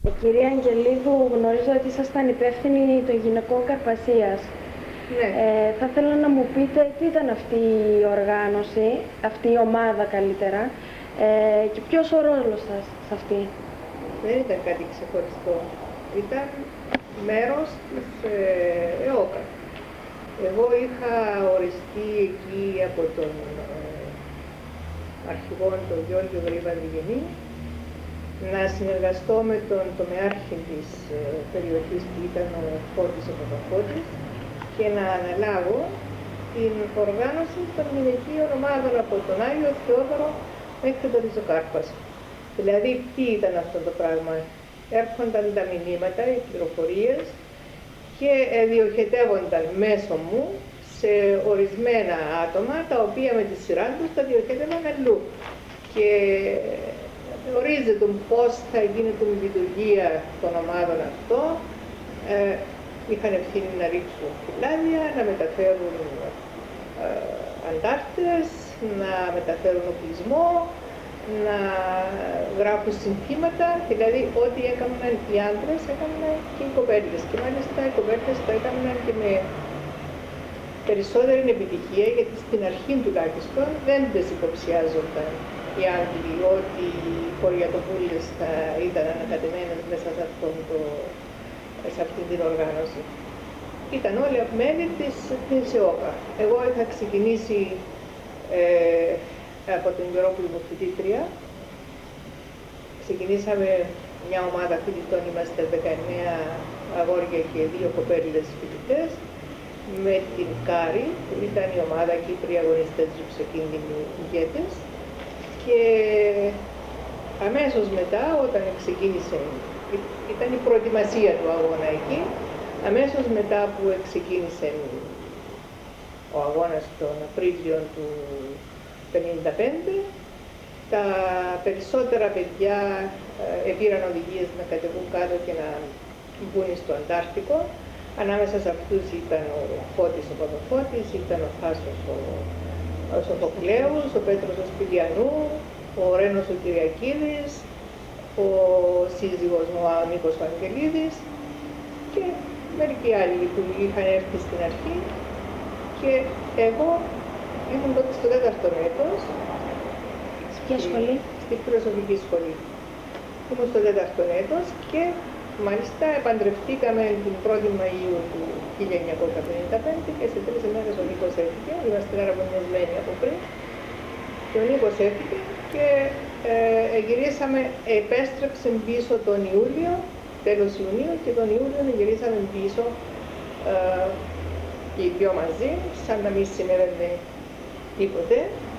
Κυρία Αγγελίδου, γνωρίζω ότι ήσασταν υπεύθυνοι των γυναικών Καρπασίας. Ναι. Θα ήθελα να μου πείτε τι ήταν αυτή η οργάνωση, αυτή η ομάδα καλύτερα, και ποιος ο ρόλος σας σε αυτή. Δεν ήταν κάτι ξεχωριστό. Ήταν μέρος της ΕΟΚΑ. Εγώ είχα οριστεί εκεί από τον αρχηγό, τον Γιώργο Γρήβα-Διγενή, να συνεργαστώ με τον τομεάρχη της περιοχής που ήταν ο Φώτης ο Παπαφώτης και να αναλάβω την οργάνωση των γυναικείων ομάδων από τον Άγιο Θεόδωρο μέχρι τον Ριζοκάρπασο. Δηλαδή, τι ήταν αυτό το πράγμα. Έρχονταν τα μηνύματα, οι πληροφορίες και διοχετεύονταν μέσω μου σε ορισμένα άτομα, τα οποία με τη σειρά τους τα διοχέτευαν αλλού. Και ορίζεται πώς θα γίνεται η λειτουργία των ομάδων αυτών. Είχαν ευθύνη να ρίξουν φυλάδια, να μεταφέρουν αντάρτες, να μεταφέρουν οπλισμό, να γράφουν συνθήματα, δηλαδή ό,τι έκαναν οι άντρες έκαναν και οι κοπέλες. Και μάλιστα οι κοπέλες το έκαναν και με περισσότερη επιτυχία, γιατί στην αρχή τουλάχιστον δεν τις υποψιάζονταν οι Άγγλοι ότι οι χωριατοπούλες θα ήταν ανακατεμένες μέσα σε αυτή την οργάνωση. Ήταν όλοι μέλη της ΕΟΚΑ. Εγώ είχα ξεκινήσει από τον καιρό που ήμουν φοιτήτρια. Ξεκινήσαμε μια ομάδα φοιτητών, είμαστε 19 αγόρια και 2 κοπέλες φοιτητές, με την Κάρη, που ήταν η ομάδα Κύπροι αγωνιστές ρυψοκίνδυνοι ηγέτες. Και αμέσως μετά, όταν ξεκίνησε, ήταν η προετοιμασία του αγώνα εκεί, αμέσως μετά που ξεκίνησε ο αγώνας τον Απρίλιο του 1955, τα περισσότερα παιδιά πήραν οδηγίες να κατεβούν κάτω και να μπουν στο Αντάρτικο. Ανάμεσα σε αυτούς ήταν ο Φώτης ο Παπαφώτης, ήταν ο Θάσος ο Σοφοκλέους, ο Πέτρος ο Σπηλιανού, ο Ρένος ο Κυριακίδης, ο σύζυγος μου ο Νίκος ο Αγγελίδης και μερικοί άλλοι που είχαν έρθει στην αρχή. Και εγώ ήμουν τότε στο 4ο έτος. Ποια σχολή? Στη φιλοσοφική σχολή. Ήμουν στο 4ο έτος και μάλιστα επαντρευτήκαμε την 1η Μαΐου του 1955 και σε 3 ημέρες ο Νίκος έφυγε. Είμαστε αραβωνιασμένοι από πριν. Και ο Νίκος έφυγε και γυρίσαμε, επέστρεψε πίσω τον Ιούλιο, τέλος Ιουνίου, και τον Ιούλιο γυρίσαμε πίσω και οι δυο μαζί, σαν να μην συνέβαινε τίποτε.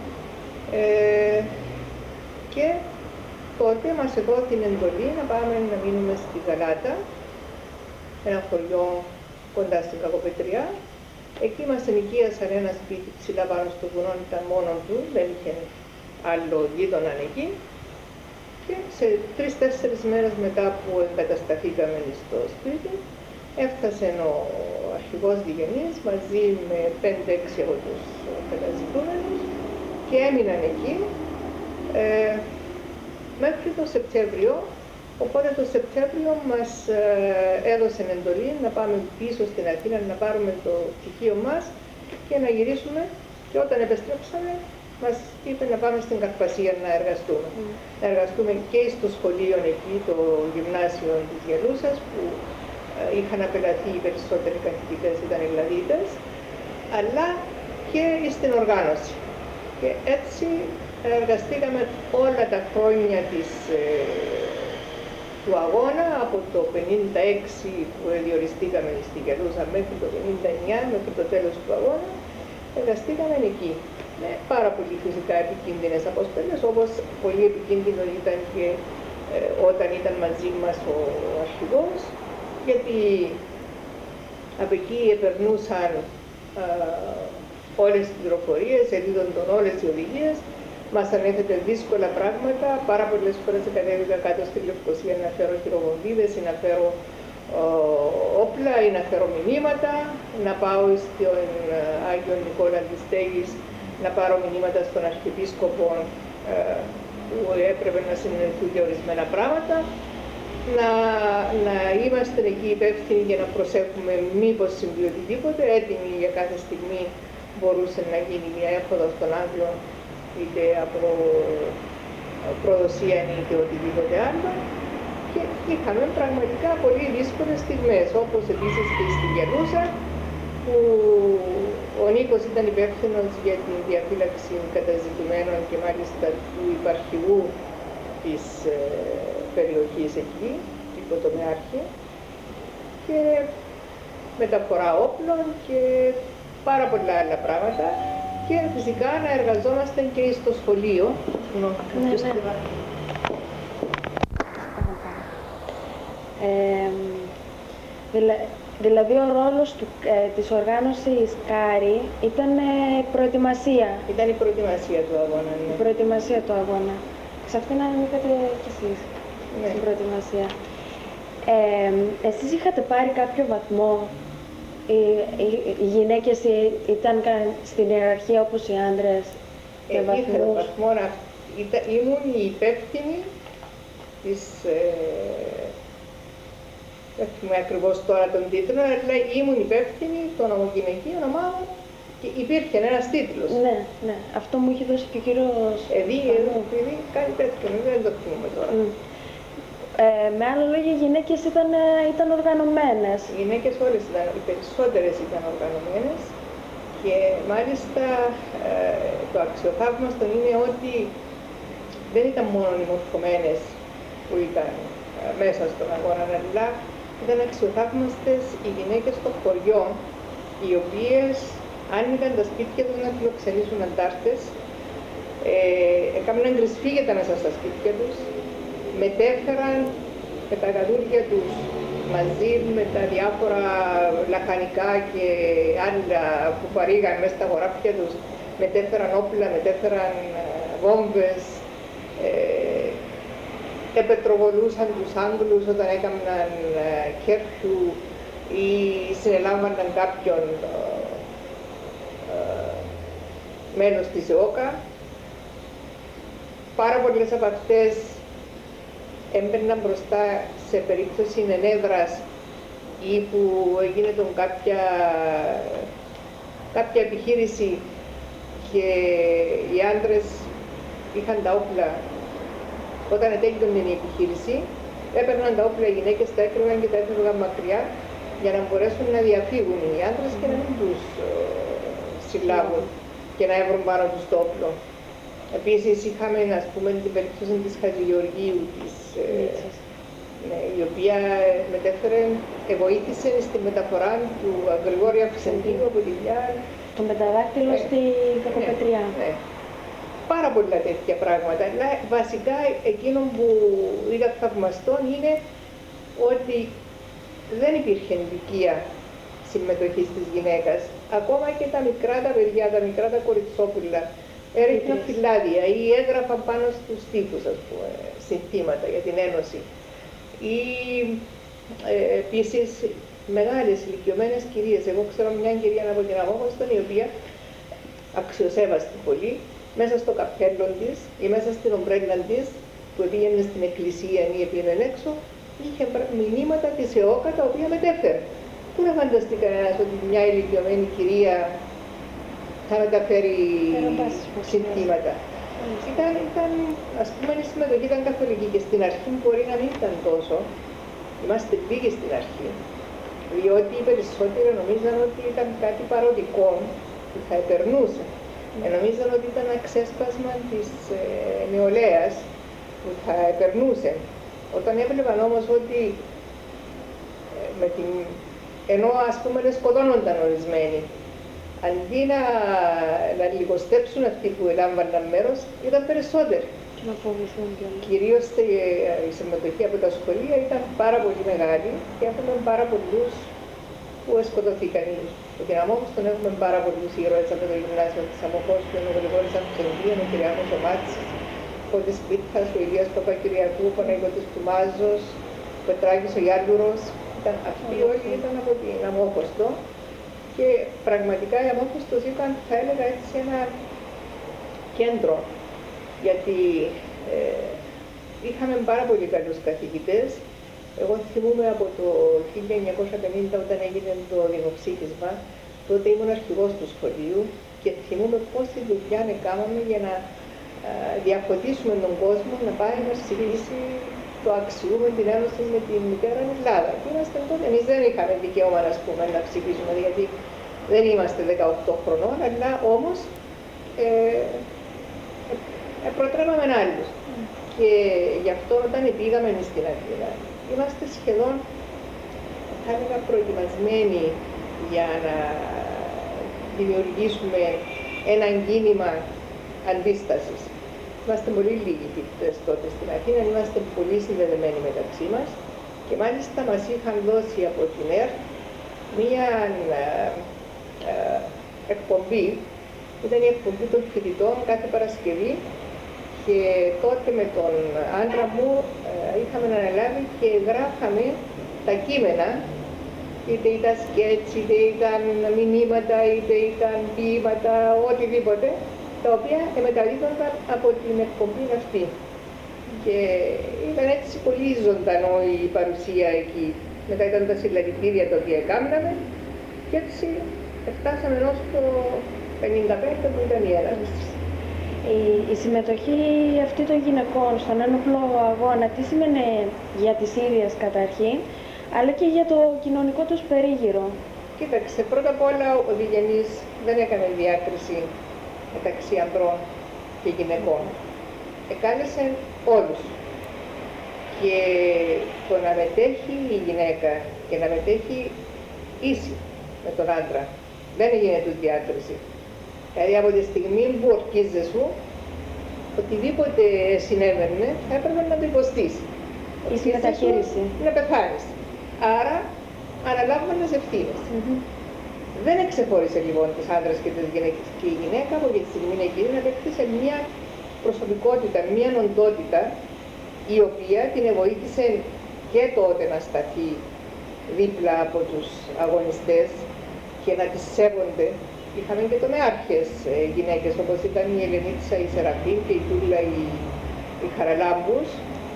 Και τότε μας έδωσε την εντολή να πάμε να μείνουμε στη Γαλάτα, ένα χωριό κοντά στην Κακοπετριά. Εκεί μας ενοικίασαν ένα σπίτι ψηλά πάνω στο βουνό, ήταν μόνο του, δεν είχε άλλο γείτονα εκεί. Και σε 3-4 μέρες μετά που εγκατασταθήκαμε στο σπίτι, έφτασε ο αρχηγός Διγενής μαζί με 5-6 από τους καταζητούμενους και έμειναν εκεί μέχρι το Σεπτέμβριο. Οπότε το Σεπτέμβριο μας έδωσαν εντολή να πάμε πίσω στην Αθήνα να πάρουμε το πτυχίο μας και να γυρίσουμε, και όταν επιστρέψαμε μας είπε να πάμε στην Καρπασία να εργαστούμε. Να εργαστούμε και στο σχολείο εκεί, το γυμνάσιο της Γελούσας, που είχαν απελαθεί οι περισσότεροι καθηγητές, ήταν Ελλαδίτες, αλλά και στην οργάνωση. Και έτσι εργαστήκαμε όλα τα χρόνια του αγώνα, από το 1956 που διοριστήκαμε στη Γελούσα μέχρι το 1959, μέχρι το τέλος του αγώνα, εργαστήκαμε εκεί. Με πάρα πολύ φυσικά επικίνδυνες αποστολές, όπως πολύ επικίνδυνο ήταν και όταν ήταν μαζί μας ο αρχηγός, γιατί από εκεί επερνούσαν όλες τις πληροφορίες, εδίδονταν όλες οι οδηγίες, μας ανέθετε δύσκολα πράγματα. Πάρα πολλές φορές κατέβηκα κάτω στη Λευκοσία να φέρω χειροβομβίδες ή να φέρω όπλα ή να φέρω μηνύματα, να πάω στον Άγιο Νικόλα της Στέγης να πάρω μηνύματα στον Αρχιεπίσκοπο που έπρεπε να συνενεθούν για ορισμένα πράγματα. να είμαστε εκεί υπεύθυνοι για να προσέχουμε μήπως συμβεί οτιδήποτε, έτοιμοι για κάθε στιγμή μπορούσε να γίνει μια έφοδος των Άγγλων, είτε από προδοσία είτε οτιδήποτε άλλο. Και είχαμε πραγματικά πολύ δύσκολες στιγμές, όπως επίσης και στη Γελούσα, που ο Νίκος ήταν υπεύθυνος για την διαφύλαξη καταζητουμένων και μάλιστα του υπαρχηγού της περιοχής εκεί, υποτομεάρχη, και μεταφορά όπλων και πάρα πολλά άλλα πράγματα, και φυσικά να εργαζόμαστε και στο σχολείο. Δηλαδή ο ρόλος της οργάνωσης Κάρη ήταν προετοιμασία. Ήταν η προετοιμασία του αγώνα, ναι. Η προετοιμασία του αγώνα. Σε αυτήν ανήκατε κι εσείς, ναι, στην προετοιμασία. Εσείς είχατε πάρει κάποιο βαθμό, οι γυναίκες ήταν στην ιεραρχία όπως οι άντρες, με βαθμούς? Βαθμό, ήμουν η υπεύθυνη της, δεν θυμάμαι ακριβώς τώρα τον τίτλο, αλλά ήμουν υπεύθυνη των ομογυναικείων ομάδων και υπήρχε ένας τίτλος. Ναι, ναι. Αυτό μου είχε δώσει και ο κύριος Επειδή κάτι τέτοιο, δεν το θυμάμαι τώρα. Με άλλα λόγια, οι γυναίκες ήταν οργανωμένες. Οι γυναίκες όλες ήταν, οι περισσότερες ήταν οργανωμένες, και μάλιστα το αξιοθαύμαστο είναι ότι δεν ήταν μόνο οι μορφωμένες που ήταν μέσα στον αγώνα, αλλά ήταν αξιοθαύμαστες οι γυναίκες των χωριών, οι οποίες άνοιγαν τα σπίτια τους να φιλοξενήσουν αντάρτες, έκαναν κρυσφύγετα μέσα στα σπίτια τους, μετέφεραν με τα γαδούρια τους μαζί με τα διάφορα λαχανικά και άλλα που παρήγαν μέσα στα χωράφια τους, μετέφεραν όπλα, μετέφεραν βόμβες, επετροβολούσαν τους Άγγλους όταν έκαναν κέρφιου ή συνελάμβαναν κάποιον μέλος της ΕΟΚΑ. Πάρα πολλές από αυτές έμπαιναν μπροστά σε περίπτωση ενέδρας ή που έγινε κάποια επιχείρηση και οι άντρες είχαν τα όπλα. Όταν τέλειωνε η επιχείρηση, έπαιρναν τα όπλα οι γυναίκες, τα έκρυβαν και τα έφευγαν μακριά για να μπορέσουν να διαφύγουν οι άντρες και να μην τους συλλάβουν και να έβρουν πάνω τους το όπλο. Επίσης είχαμε, ας πούμε, την περίπτωση της Χατζηγεωργίου, η οποία βοήθησε στη μεταφορά του Γρηγόρη Αυξεντίνου από τη Λιά. Το μεταδάκτυλο στη Κακοπετριά. Ναι. Πάρα πολλά τέτοια πράγματα. Αλλά βασικά εκείνο που είδα θαυμαστό είναι ότι δεν υπήρχε ηλικία συμμετοχής της γυναίκας. Ακόμα και τα μικρά τα παιδιά, τα μικρά τα κοριτσόπουλα, έριχναν φυλάδια ή έγραφαν πάνω στους τοίχους, ας πούμε, συνθήματα για την Ένωση. Ή επίσης μεγάλες ηλικιωμένες κυρίες. Εγώ ξέρω μια κυρία από την Αμόχωστον, η οποία αξιοσέβαστη πολύ, μέσα στο καπέλο της ή μέσα στην ομπρέλα της, που πήγαινε στην εκκλησία ή πήγαινε έξω, είχε μηνύματα της ΕΟΚΑ τα οποία μετέφερε. Πού να φανταστεί κανένας ότι μια ηλικιωμένη κυρία θα μεταφέρει συνθήματα. Ας πούμε, η συμμετοχή ήταν καθολική και στην αρχή μπορεί να μην ήταν τόσο. Είμαστε λίγοι στην αρχή, διότι οι περισσότεροι νομίζαν ότι ήταν κάτι παροδικό που θα επερνούσε. Νομίζαν ότι ήταν ένα ξέσπασμα της νεολαίας που θα επερνούσε. Όταν έβλεπαν όμως ότι ενώ ας πούμε δεν σκοτώνονταν ορισμένοι, αντί να λιγοστέψουν αυτοί που έλαμβαναν μέρος, ήταν περισσότεροι. Κυρίως η συμμετοχή από τα σχολεία ήταν πάρα πολύ μεγάλη και έχουμε πάρα πολλούς που σκοτωθήκαν. Στο Αμόχωστον έχουμε πάρα πολλούς ήρωες από το γυμνάσιο της Αμοχώστου, ο Γρηγόρης Αυξεντίου, ο Κυριάκος ο Μάτσης, ο Της Πίθας, ο Ηλίας Παπακυριακού, ο Παναγιώτης Τουμάζος, ο Πετράκης ο Γιάλουρος. Αυτοί όλοι ήταν από την Αμόχωστο και πραγματικά η Αμόχωστος ήταν, θα έλεγα έτσι, ένα κέντρο, γιατί είχαμε πάρα πολύ καλούς καθηγητές Εγώ θυμούμαι από το 1950 όταν έγινε το δημοψήφισμα, τότε ήμουν αρχηγός του σχολείου και θυμούμαι πόση δουλειά κάναμε για να διαφωτίσουμε τον κόσμο να πάει να ψηφίσει το αξιούμε την ένωση με την μητέρα Ελλάδα. Και είμαστε τότε, εμείς δεν είχαμε δικαίωμα να ψηφίσουμε, γιατί δεν είμαστε 18 χρονών, αλλά όμως προτρέπαμε άλλους. Και γι' αυτό όταν πήγαμε εμείς στην Αθήνα, είμαστε σχεδόν, θα έλεγα, προετοιμασμένοι για να δημιουργήσουμε ένα κίνημα αντίστασης. Είμαστε πολύ λίγοι φοιτητές τότε στην Αθήνα, είμαστε πολύ συνδεδεμένοι μεταξύ μας και μάλιστα μας είχαν δώσει από την ΕΡΤ μία εκπομπή, ήταν η εκπομπή των φοιτητών κάθε Παρασκευή και τότε με τον άντρα μου είχαμε αναλάβει και γράφαμε τα κείμενα, είτε ήταν σκέτς, είτε ήταν μηνύματα, είτε ήταν ποίηματα, οτιδήποτε, τα οποία μεταδίδονταν από την εκπομπή αυτή. Και ήταν έτσι πολύ ζωντανό η παρουσία εκεί. Μετά ήταν τα συλλαλητήρια τα οποία κάναμε και έτσι φτάσαμε ως το 1955 που ήταν η έναρξη. Η συμμετοχή αυτή των γυναικών στον ένοπλο αγώνα, τι σήμαινε για τις ίδιες καταρχήν, αλλά και για το κοινωνικό τους περίγυρο? Κοίταξε, πρώτα απ' όλα ο Διγενής δεν έκανε διάκριση μεταξύ ανδρών και γυναικών. Εκάλεσε όλους. Και το να μετέχει η γυναίκα και να μετέχει ίση με τον άντρα, δεν έγινε του διάκριση. Δηλαδή από τη στιγμή που ορκίζεσαι, οτιδήποτε συνέβαινε θα έπρεπε να το υποστείς. Ίση μεταχείριση. Να πεθάνεις. Άρα αναλάβουμε τις ευθύνες. Δεν εξεχώρισε λοιπόν τους άντρες και τις γυναίκες. Και η γυναίκα από τη στιγμή εκείνη απέκτησε μια προσωπικότητα, μια οντότητα, η οποία την βοήθησε και τότε να σταθεί δίπλα από τους αγωνιστές και να τις σέβονται. Είχαμε και τομεάρχες γυναίκες, όπως ήταν η Ελενίτσα, η Σεραφείμ και η Τούλα, η Χαραλάμπους.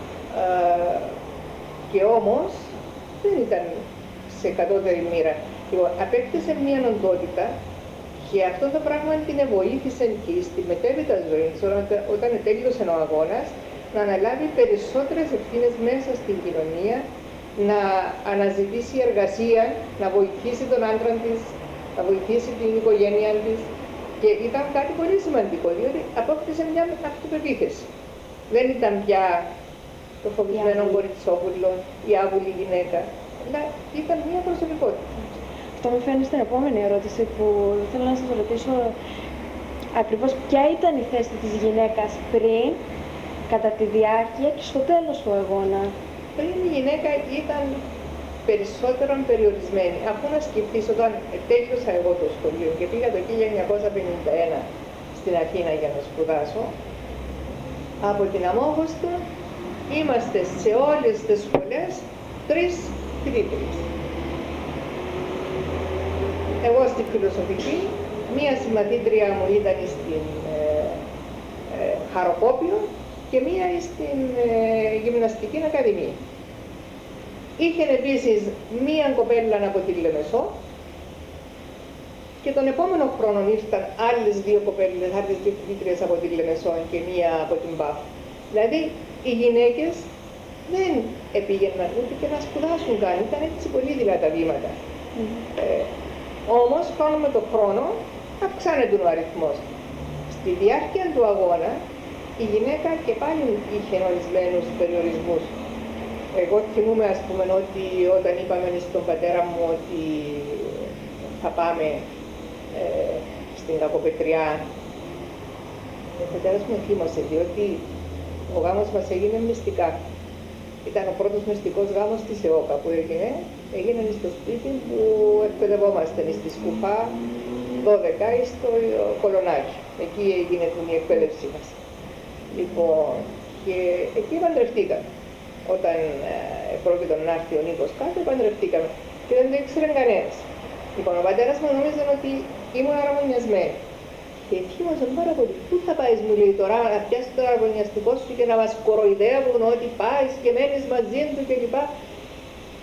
Και όμως δεν ήταν σε κατώτερη μοίρα. Λοιπόν, απέκτησε μια οντότητα και αυτό το πράγμα την βοήθησε και στη μετέπειτα ζωή της, όταν τέλειωσε ο αγώνας, να αναλάβει περισσότερες ευθύνες μέσα στην κοινωνία, να αναζητήσει εργασία, να βοηθήσει τον άντρα της, να βοηθήσει την οικογένειά της. Και ήταν κάτι πολύ σημαντικό, διότι απόκτησε μια αυτοπεποίθηση. Δεν ήταν πια το φοβισμένο κοριτσόπουλο, η άβουλη γυναίκα, αλλά ήταν μια προσωπικότητα. Αυτό με φέρνει στην επόμενη ερώτηση που θέλω να σας ρωτήσω ακριβώς ποια ήταν η θέση της γυναίκας πριν, κατά τη διάρκεια και στο τέλος του αγώνα. Πριν η γυναίκα ήταν περισσότερο περιορισμένη. Αφού να σκεφτείς, όταν τέλειωσα εγώ το σχολείο και πήγα το 1951 στην Αθήνα για να σπουδάσω, από την Αμόχωστο είμαστε σε όλες τις σχολές 3 φοιτήτριες. Εγώ στη φιλοσοφική, μία συμμαθήτρια μου ήταν στην Χαροκόπιο και μία στην Γυμναστική Ακαδημία. Είχε επίσης μία κοπέλα από τη Λεμεσό και τον επόμενο χρόνο ήρθαν άλλες 2 κοπέλες, άλλες 2 φοιτήτριες από τη Λεμεσό και μία από την ΠΑΦ. Δηλαδή οι γυναίκες δεν πήγαιναν ούτε και να σπουδάσουν καν, ήταν έτσι πολύ δειλά τα βήματα. Όμως χρόνο με το χρόνο αυξάνεται ο αριθμός. Στη διάρκεια του αγώνα η γυναίκα και πάλι είχε ορισμένους περιορισμούς. Εγώ θυμούμαι, ας πούμε, ότι όταν είπαμε στον πατέρα μου ότι θα πάμε στην Κακοπετριά, ο πατέρας μου θύμωσε, διότι ο γάμος μας έγινε μυστικά. Ήταν ο πρώτος μυστικός γάμος της ΕΟΚΑ που έγινε στο σπίτι που εκπαιδευόμαστε στη Σκουφά 12 στο Κολονάκι. Εκεί έγινε η εκπαίδευσή μας. Λοιπόν, και εκεί παντρευτήκαμε. Όταν πρόκειται να έρθει ο Νίκος κάτω, παντρευτήκαμε. Και δεν το ήξερε κανένας. Λοιπόν, ο πατέρας μου νόμιζε ότι ήμουν αραβωνιασμένη. Και θύμωσαν πάρα πολύ. Πού θα πάει, μου λέει τώρα, να πιάσει τον αραβωνιαστικό σου και να μας κοροϊδεύουν ότι πάει και μένεις μαζί του κλπ.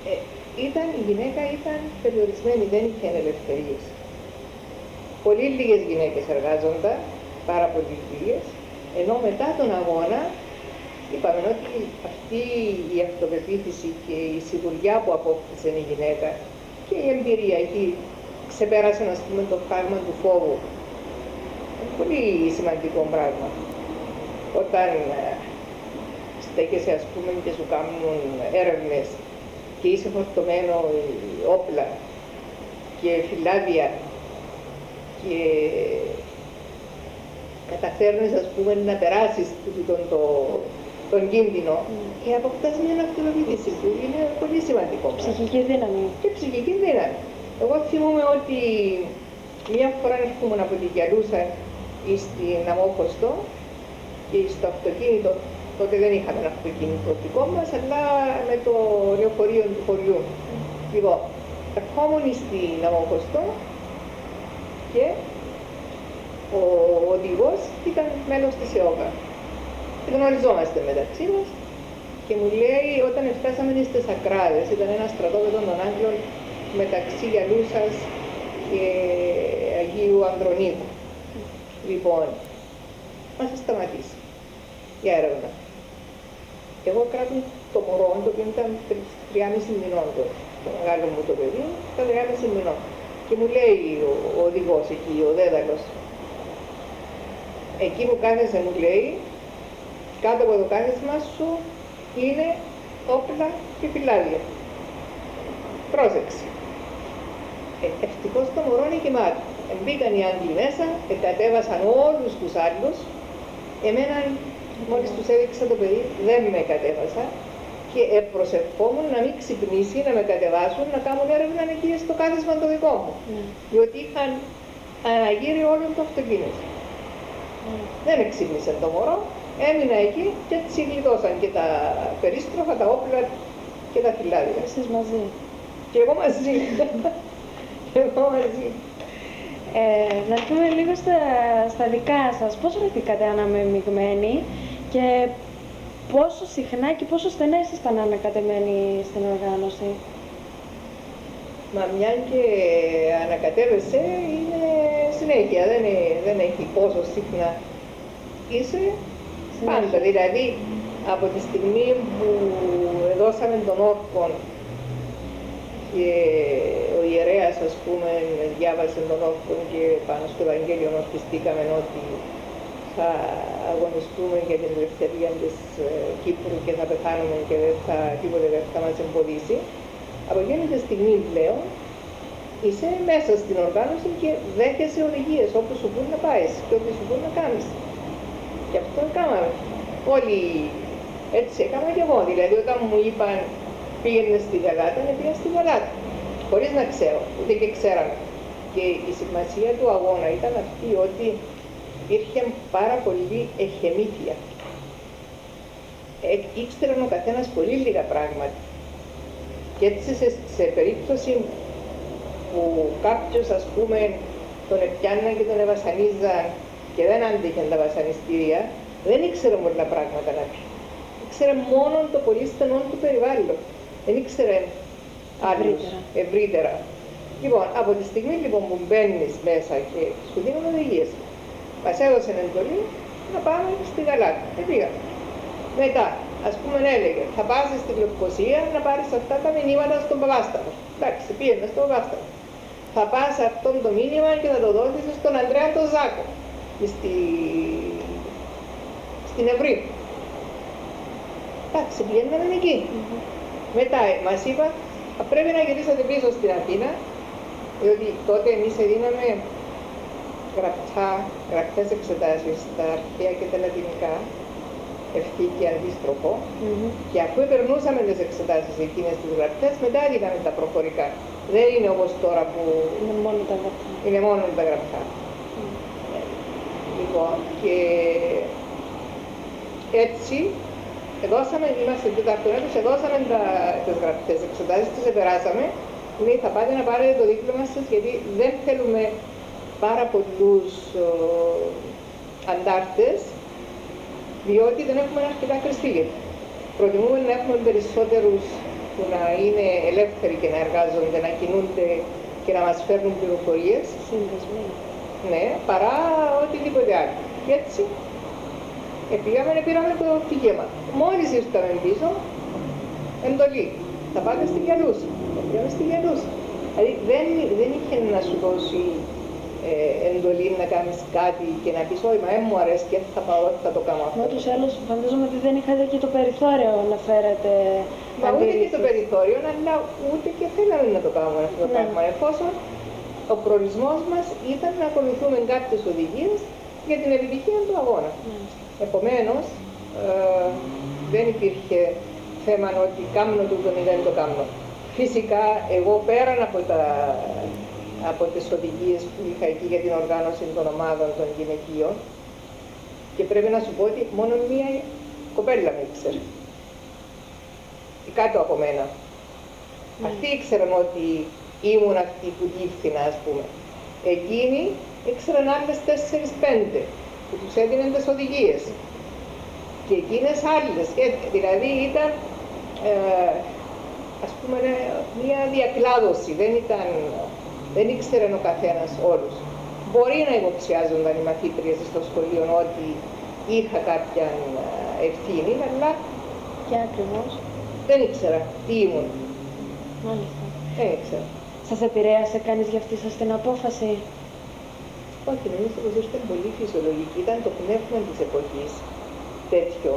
η γυναίκα ήταν περιορισμένη, δεν είχε ελευθερίες. Πολύ λίγες γυναίκες εργάζονταν, πάρα πολύ λίγες, ενώ μετά τον αγώνα είπαμε ότι αυτή η αυτοπεποίθηση και η σιγουριά που απόκτησε η γυναίκα και η εμπειρία εκεί ξεπέρασε, ας πούμε, το φράγμα του φόβου. Πολύ σημαντικό πράγμα. Όταν στέκεσαι, ας πούμε, και σου κάνουν έρευνες και είσαι φορτωμένο όπλα και φυλάδια και καταφέρνεις, ας πούμε, να περάσεις τον κίνδυνο και αποκτάς μια αυτοπεποίθηση που είναι πολύ σημαντικό. Ψυχική δύναμη. Και ψυχική δύναμη. Εγώ θυμούμαι ότι μια φορά έρχομουν από τη Γιαλούσα στην Αμόχωστο και στο αυτοκίνητο, τότε δεν είχαμε ένα αυτοκίνητο δικό μας, αλλά με το λεωφορείο του χωριού. Λοιπόν, ερχόμουν στην Αμόχωστο και ο οδηγός ήταν μέλος της ΕΟΚΑ. Γνωριζόμαστε μεταξύ μας και μου λέει, όταν φτάσαμε στις Ακράδες, ήταν ένα στρατόπεδο των Άγγλων μεταξύ Γιαλούσας και Αγίου Ανδρονίκου. Λοιπόν, μας θα σταματήσει για έρευνα. Εγώ κράτουν το μωρό, το οποίο ήταν 3,5 μηνών, το μεγάλο μου το παιδί, ήταν 3,5 μηνών. Και μου λέει ο οδηγός εκεί, ο δέδαλος, εκεί που κάθεσαι, μου λέει, κάτω από το κάθισμα σου είναι όπλα και φυλάδια. Πρόσεξε. Ευτυχώς το μωρό είναι γεμάτο. Μπήκαν οι Άγγλοι μέσα, κατέβασαν όλους τους άλλους. Εμένα, μόλις τους έδειξα το παιδί, δεν με κατέβασα και προσευχόμουν να μην ξυπνήσει, να με κατεβάσουν, να κάνουν έρευνα εκεί στο κάθισμα το δικό μου. Διότι είχαν αναγύρει όλο το αυτοκίνητο. Δεν ξύπνησε το μωρό, έμεινα εκεί και έτσι γλιτώσαν και τα περίστροφα, τα όπλα και τα φυλάδια. Εσείς μαζί. Και εγώ μαζί. Και εγώ μαζί. Να έρθουμε λίγο στα δικά σας. Πώς βρεθήκατε αναμειγμένοι και πόσο συχνά και πόσο στενά ήσασταν ανακατεμένοι στην οργάνωση? Μα μια και ανακατεύεσαι είναι συνέχεια, δεν έχει πόσο συχνά είσαι πάντα. Δηλαδή από τη στιγμή που δώσαμε τον όρκο και ο ιερέας, ας πούμε, διάβασε τον όρκο και πάνω στο Ευαγγέλιο ορκιστήκαμε ότι θα αγωνιστούμε για την ελευθερία της Κύπρου και θα πεθάνουμε και τίποτε δεν θα μας εμποδίσει. Από εκείνη τη στιγμή πλέον είσαι μέσα στην οργάνωση και δέχεσαι οδηγίες όπου σου πούν να πάεις και ό,τι σου πούν να κάνεις. Και αυτό κάναμε. Όλοι έτσι έκανα και εγώ. Δηλαδή όταν μου είπαν πήγαινε στη Γαλάτα, πήγα στη Γαλάτα. Χωρίς να ξέρω, ούτε και ξέραμε. Και η σημασία του αγώνα ήταν αυτή ότι υπήρχε πάρα πολύ εχεμήθεια. Ήξεραν ο καθένας πολύ λίγα πράγματα. Και έτσι σε περίπτωση που κάποιος, ας πούμε, τον επιάνναν και τον εβασανίζαν και δεν άντυχαν τα βασανιστήρια, δεν ήξερε πολλά πράγματα να πει. Ήξερε μόνο το πολύ στενό του περιβάλλον. Δεν ήξερε άλλους ευρύτερα. Λοιπόν, από τη στιγμή λοιπόν, που μπαίνεις μέσα και σου δίνουν οδηγίες, μας έδωσαν εντολή να πάμε στη Γαλάτα. Και πήγαμε. Μετά, ας πούμε, έλεγε, θα πας στην Λευκοσία να πάρεις αυτά τα μηνύματα στον Παπάσταθο. Εντάξει, πήγαινε στον Παπάσταθο. Θα πας αυτό το μήνυμα και θα το δώσεις στον Ανδρέα τον Ζάκο, στην Ευρύ. Εντάξει, πήγαιναν εκεί. Μετά μας είπα, θα πρέπει να γυρίσετε πίσω στην Αθήνα, διότι τότε εμείς δίναμε γραπτές εξετάσεις στα αρχαία και τα λατινικά, ευθύ και αντίστροφο, και αφού περνούσαμε τις εξετάσεις εκείνες τις γραπτές, μετά δίναμε τα προφορικά. Δεν είναι όπως τώρα που είναι μόνο τα γραπτά. Λοιπόν, και έτσι είμαστε τέταρτον έτος, δώσαμε τις γραπτές εξετάσεις, τις επεράσαμε. Λέει, θα πάτε να πάρετε το δίπλωμα σας, γιατί δεν θέλουμε πάρα πολλούς αντάρτες, διότι δεν έχουμε αρκετά Χριστίγεννα. Προτιμούμε να έχουμε περισσότερους που να είναι ελεύθεροι και να εργάζονται, να κινούνται και να μας φέρνουν πληροφορίες. Σύνδεσμοι. Ναι, παρά οτιδήποτε άλλο. Και έτσι πήραμε το πτυχίμα. Μόλις ήρθαμε πίσω, εντολή. Θα πάτε στη Γιαννούσα. Πήγαμε στη Γιαννούσα. Δηλαδή δεν είχε να σου δώσει εντολή να κάνεις κάτι και να πεις «Όχι, μα μου αρέσει και θα πάω, θα το κάνω αυτό». Μα τους άλλους φαντάζομαι ότι δεν είχατε και το περιθώριο να φέρετε Μα ούτε και το περιθώριο, αλλά ούτε και θέλαμε να το κάνουμε αυτό το πράγμα, εφόσον ο προορισμός μας ήταν να ακολουθούμε κάποιες οδηγίες για την επιτυχία του αγώνα. Επομένως, δεν υπήρχε θέμα ότι κάμνω τούτον ή δεν το κάμνω. Φυσικά, εγώ πέραν από τις οδηγίες που είχα εκεί για την οργάνωση των ομάδων των γυναικείων, και πρέπει να σου πω ότι μόνο μία κοπέλα με ήξερε. Κάτω από μένα. Αυτοί ήξεραν ότι ήμουν αυτή που διεύθυνα, ας πούμε. Εκείνοι ήξεραν άλλες 4-5 που τους έδιναν τις οδηγίες. Και εκείνες άλλες. Δηλαδή ήταν, ας πούμε, μια διακλάδωση. Δεν ήξεραν ο καθένας όλους. Μπορεί να υποψιάζονταν οι μαθήτριες στο σχολείο ότι είχα κάποια ευθύνη, αλλά και ακριβώς δεν ήξερα τι ήμουν. Μάλιστα. Δεν ήξερα. Σας επηρέασε κανείς για αυτή σας την απόφαση? Όχι, νομίζω πως ήταν πολύ φυσιολογική. Ήταν το πνεύμα της εποχής τέτοιο.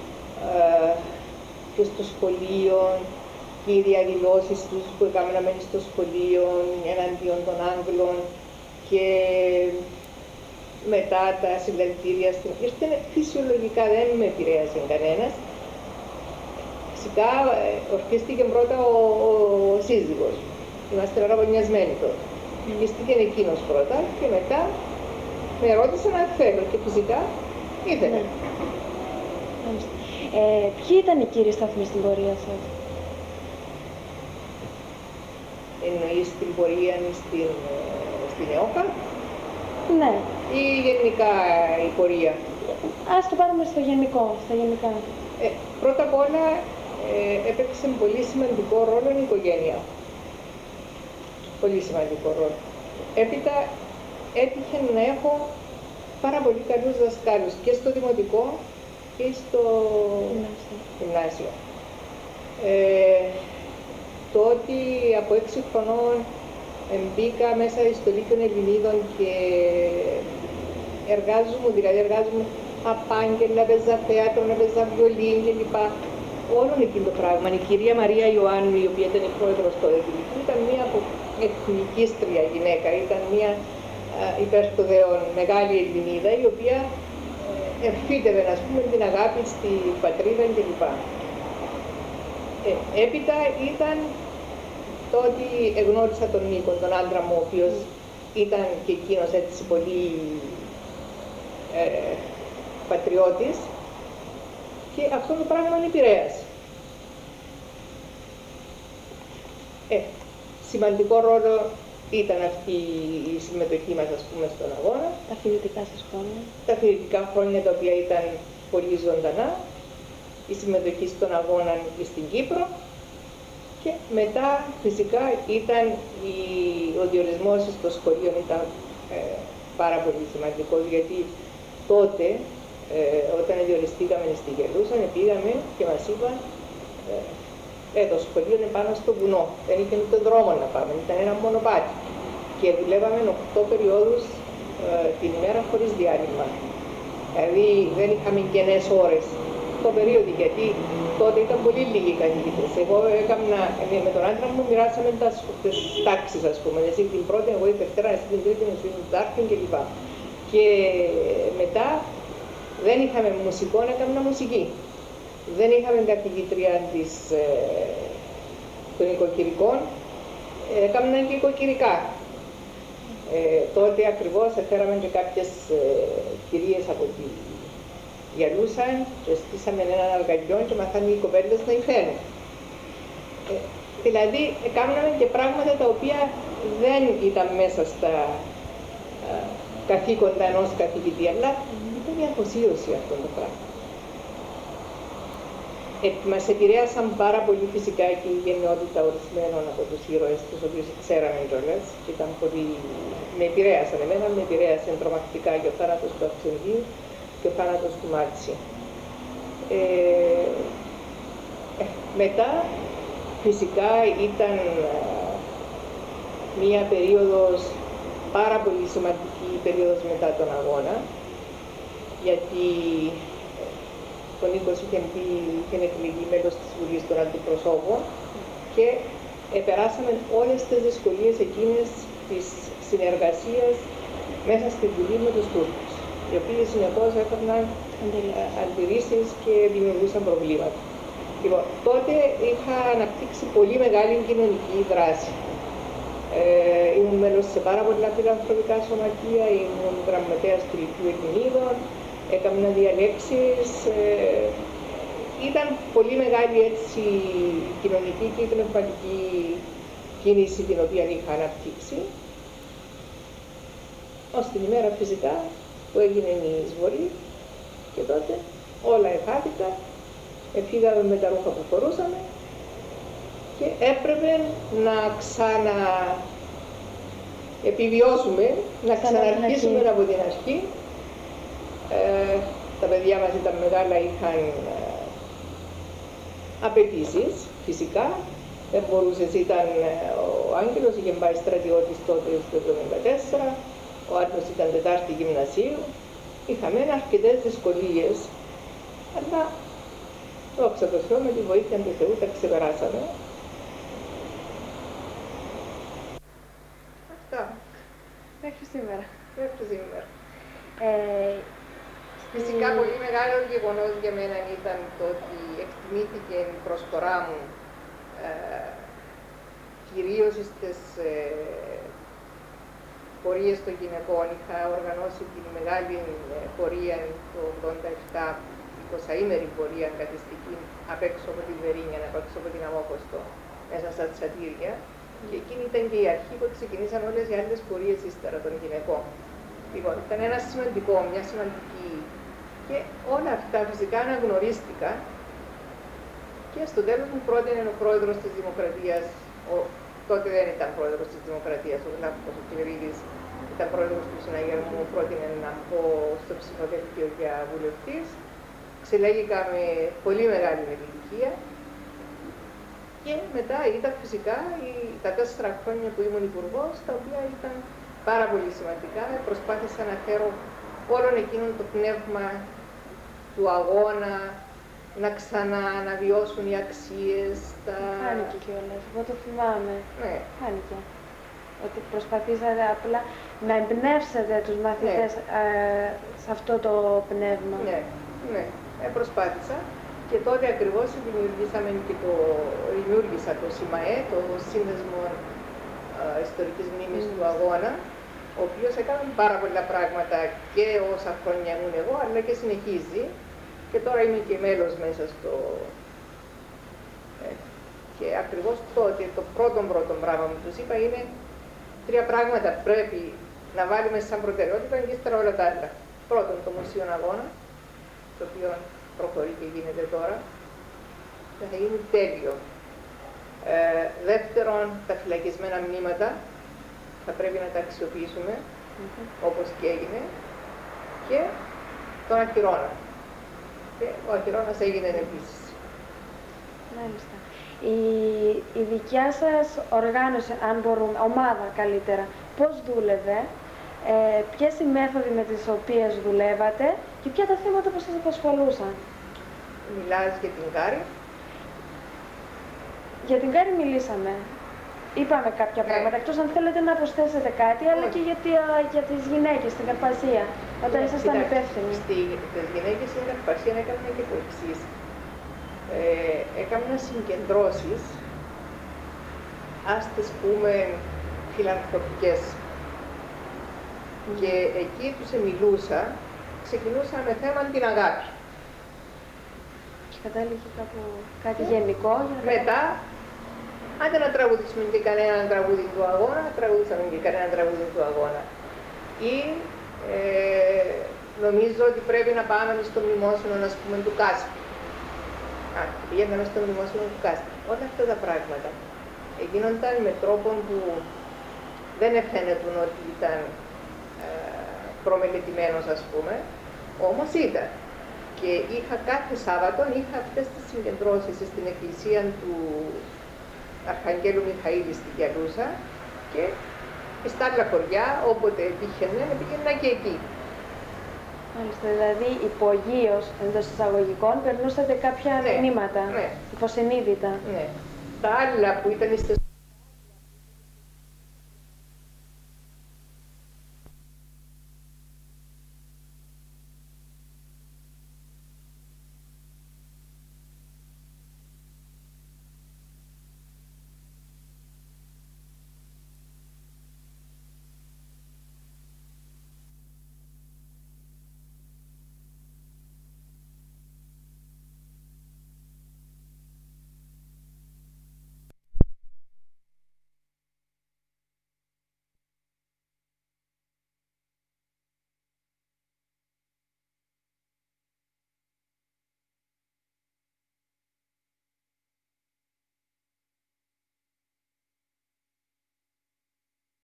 Και στο σχολείο, και οι διαδηλώσεις τους που έκαναμε στο σχολείο εναντίον των Άγγλων και μετά τα συλλαλητήρια στην... Ήρθαν φυσιολογικά, δεν με επηρέασε κανένας. Φυσικά ορκίστηκε πρώτα ο σύζυγος. Είμαστε παραπονιασμένοι τότε. Ορκίστηκε εκείνος πρώτα και μετά με ρώτησαν αν θέλω και φυσικά ήθελε. Ποιοι ήταν οι κύριοι σταθμοί στην πορεία σας? Εννοείς την πορεία στην ΕΟΚΑ? Ναι. Ή γενικά η πορεία? Ας το πάρουμε στο γενικό, στα γενικά. Πρώτα απ' όλα έπαιξε πολύ σημαντικό ρόλο η οικογένεια. Πολύ σημαντικό ρόλο. Έπειτα έτυχε να έχω πάρα πολύ καλούς δασκάλους και στο δημοτικό και στο γυμνάσιο. Το ότι από 6 χρονών μπήκα μέσα στο Λύκειο Ελληνίδων και εργάζομαι απάγγελα, παίζα θέατρο, παίζα βιολίν κλπ. Όλο εκείνο το πράγμα. Η κυρία Μαρία Ιωάννου, η οποία ήταν η πρόεδρος τότε του Λυκείου, ήταν μια εθνικίστρια γυναίκα, ήταν μια υπερστοδέων μεγάλη Ελληνίδα, η οποία εμφύτευε, ας πούμε, την αγάπη στη πατρίδα κλπ. Έπειτα ήταν το ότι εγνώρισα τον Νίκο, τον άντρα μου, ο οποίος ήταν και εκείνος έτσι πολύ πατριώτης, και αυτό το πράγμα με επηρέασε. Σημαντικό ρόλο ήταν αυτή η συμμετοχή μας, ας πούμε, στον αγώνα. Τα φοιτητικά σας χρόνια. Τα φοιτητικά χρόνια, τα οποία ήταν πολύ ζωντανά, η συμμετοχή στον αγώνα στην Κύπρο, και μετά φυσικά ήταν ο διορισμός στο σχολείο ήταν πάρα πολύ σημαντικός, γιατί τότε όταν διοριστήκαμε στη Γελούσα, πήγαμε και μας είπαν το σχολείο είναι πάνω στο βουνό, δεν είχε ούτε δρόμο να πάμε, ήταν ένα μονοπάτι και δουλεύαμε 8 περιόδους την ημέρα χωρίς διάλειμμα. Δηλαδή δεν είχαμε κενές ώρες το περίοδο, γιατί τότε ήταν πολύ λίγοι καθηγητές. Εγώ έκανα, με τον άντρα μου μοιράσαμε τις τάξεις, ας πούμε, εσύ την πρώτη, εγώ η Δευτέρα, εσύ την Τρίτη, εσύ την Τετάρτη κλπ. Και μετά δεν είχαμε μουσικό, έκανα μουσική. Δεν είχαμε καθηγήτρια των οικοκυρικών, έκανα και οικοκυρικά. Τότε ακριβώς έφεραμε και κάποιες κυρίες από τη Γιαννούσα και στήσαμε έναν αργαλιό και μαθάνε οι κοπέλες να υφαίνουν. Δηλαδή, κάναμε και πράγματα τα οποία δεν ήταν μέσα στα καθήκοντα ενός καθηγητή, αλλά ήταν η αφοσίωση αυτό το πράγμα. Μας επηρέασαν πάρα πολύ φυσικά και η γενναιότητα ορισμένων από τους ήρωες, τους οποίους ξέραμε κιόλας. Με επηρέασαν εμένα, με επηρέασαν τρομακτικά και ο θάνατος του Αυξεντίου και ο θάνατος του Μάτσι. Μετά, φυσικά, ήταν μία περίοδος πάρα πολύ σημαντική, η περίοδος μετά τον αγώνα, γιατί ο Νίκος είχε εκλεγεί μέλος της Βουλής των Αντιπροσώπων και περάσαμε όλες τις δυσκολίες εκείνες της συνεργασίας μέσα στη Βουλή με τους Τούρκους, οι οποίοι συνεχώς έφερναν αντιρρήσεις και δημιουργούσαν προβλήματα. Λοιπόν, τότε είχα αναπτύξει πολύ μεγάλη κοινωνική δράση. Ήμουν μέλος σε πάρα πολλά φιλανθρωπικά σωματεία, ήμουν γραμματέας του Λυκείου Εκμηνίδων, έκανα διαλέξεις. Ήταν πολύ μεγάλη έτσι κοινωνική και πνευματική κίνηση την οποία είχα αναπτύξει, ως την ημέρα φυσικά που έγινε η εισβολή και τότε όλα εχάθηκαν, φύγαμε με τα ρούχα που φορούσαμε και έπρεπε να ξαναεπιβιώσουμε, να ξαναρχίσουμε από την αρχή. Τα παιδιά μας ήταν μεγάλα, είχαν απαιτήσεις, φυσικά. Δεν μπορούσες, ήταν ο Άγγελος, είχε πάει στρατιώτης τότε στο 1974, ο άλλος ήταν τετάρτη γυμνασίου. Είχαμε αρκετές δυσκολίες, αλλά δόξα τω Θεώ, με τη βοήθεια του Θεού τα ξεπεράσαμε. Αυτά. Μέχρι σήμερα. Μέχρι σήμερα. Φυσικά πολύ μεγάλο γεγονός για μένα ήταν το ότι εκτιμήθηκε η προσφορά μου κυρίως στις πορείες των γυναικών. Είχα οργανώσει την μεγάλη πορεία το 1987, 20ημερη πορεία αγκατιστική απ' έξω από την Βερίνια, απ' έξω από την Αμόχωστο, μέσα στα Τσατήρια. Και εκείνη ήταν και η αρχή που ξεκινήσαν όλες οι άλλες πορείες ύστερα των γυναικών. Λοιπόν, ήταν μια σημαντική. Και όλα αυτά φυσικά αναγνωρίστηκα και στο τέλος μου πρότεινε ο πρόεδρος της Δημοκρατίας, τότε δεν ήταν πρόεδρος της Δημοκρατίας, ο Γνάφικος ο Κυρίδης, ήταν πρόεδρος του συναγερμού, μου πρότεινε να μπω στο ψηφοδέλτιο για βουλευτής. Ξελέγηκα με πολύ μεγάλη επιτυχία και μετά ήταν φυσικά τα 4 χρόνια που ήμουν υπουργός, τα οποία ήταν πάρα πολύ σημαντικά. Προσπάθησα να φέρω όλον εκείνο το πνεύμα του αγώνα, να ξανααναβιώσουν οι αξίες. Φάνηκε κιόλας, εγώ το θυμάμαι. Ναι. Φάνηκε. Ότι προσπαθήσατε απλά να εμπνεύσετε τους μαθητές σε αυτό το πνεύμα. Ναι, ναι. Προσπάθησα. Και τότε ακριβώς δημιούργησα το ΣΥΜΑΕ, το Σύνδεσμο Ιστορικής Μνήμης του Αγώνα, ο οποίος έκανε πάρα πολλά πράγματα και όσα χρόνια ήμουν εγώ, αλλά και συνεχίζει. Και τώρα είμαι και μέλος μέσα στο... Και ακριβώς τότε το πρώτο πράγμα που τους είπα είναι 3 πράγματα πρέπει να βάλουμε σαν προτεραιότητα και ύστερα όλα τα άλλα. Πρώτον, το Μουσείο Αγώνα, το οποίο προχωρεί και γίνεται τώρα, θα γίνει τέλειο. Δεύτερον, τα φυλακισμένα μνήματα θα πρέπει να τα αξιοποιήσουμε, όπως και έγινε, και τον Ακυρώνα. Και ο Ακυρώνας έγινε επίσης. Μάλιστα. Η δικιά σας οργάνωση, αν μπορούμε, ομάδα καλύτερα, πώς δούλευε, ποιες οι μέθοδοι με τις οποίες δουλεύατε και ποια τα θέματα που σας απασχολούσαν. Μιλάς για την Κάρη. Για την Κάρη μιλήσαμε. Είπαμε κάποια πράγματα, εκτός αν θέλετε να προσθέσετε κάτι, αλλά και για τις γυναίκες στην Καρπασία, όταν ήσασταν υπεύθυνοι. Στις γυναίκες στην Καρπασία έκανα και το εξής. Έκανα συγκεντρώσεις, ας τις πούμε φιλανθρωπικές. Και εκεί τους μιλούσα, ξεκινούσα με θέμα την αγάπη. Και κατάληγε κάπου κάτι γενικό. Μετά, άντε να τραγουδήσουμε και κανένα τραγούδι του αγώνα, τραγουδήσαμε και κανένα τραγούδι του αγώνα. Ή νομίζω ότι πρέπει να πάμε στο μνημόσυνο, ας πούμε, του Κάσπη. πηγαίναμε στον δημόσιο του κάστη. Όλα αυτά τα πράγματα γίνονταν με τρόπο που δεν εφαίνεται ότι ήταν προμελετημένος, ας πούμε, όμως ήταν. Και είχα κάθε Σάββατο αυτές τις συγκεντρώσεις στην εκκλησία του Αρχαγγέλου Μιχαήλη στη Γιαλούσα και στα άλλα χωριά, όποτε τύχαινε, πήγαινα και εκεί. Μάλιστα, δηλαδή υπογείως εντός εισαγωγικών περνούσατε κάποια μηνύματα, υποσυνείδητα. Ναι. Τα άλλα που ήταν στις